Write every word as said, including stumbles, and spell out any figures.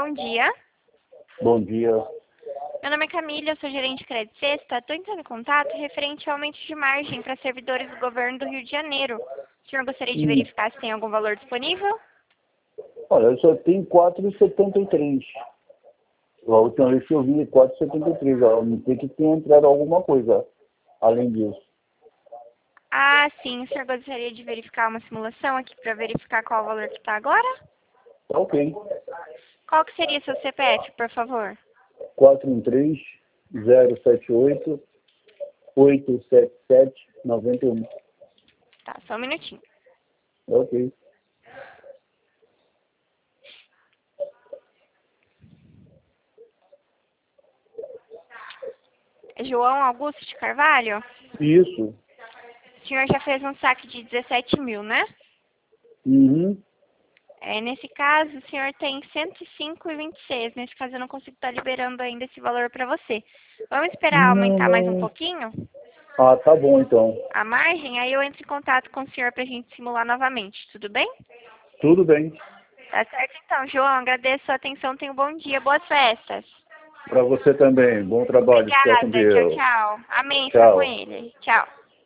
bom dia. Bom dia. Meu nome é Camila, eu sou gerente de crédito sexta. Estou entrando em contato referente ao aumento de margem para servidores do governo do Rio de Janeiro. O senhor gostaria de Hum. verificar se tem algum valor disponível? Olha, eu só tenho quatro vírgula setenta e três. A última vez que eu vi quatro vírgula setenta e três. Ó, não sei que tenha entrado alguma coisa além disso. Ah, sim. O senhor gostaria de verificar uma simulação aqui para verificar qual o valor que está agora? Tá ok. Qual que seria seu C P F, por favor? quatro um três, zero sete oito, oito sete sete, nove um. Tá, só um minutinho. Ok. É João Augusto de Carvalho? Isso. O senhor já fez um saque de dezessete mil, né? Uhum. É, nesse caso, o senhor tem cento e cinco e vinte e seis. Nesse caso, eu não consigo estar liberando ainda esse valor para você. Vamos esperar Não, aumentar mais um não. pouquinho Ah, tá bom então. a margem? Aí eu entro em contato com o senhor para a gente simular novamente. Tudo bem? Tudo bem. Tá certo então, João. Agradeço a sua atenção. Tenha um bom dia. Boas festas. Para você também. Bom trabalho. Fica com Obrigada. Tchau, Deus. tchau. Amém. Fica com Tchau. ele. Tchau.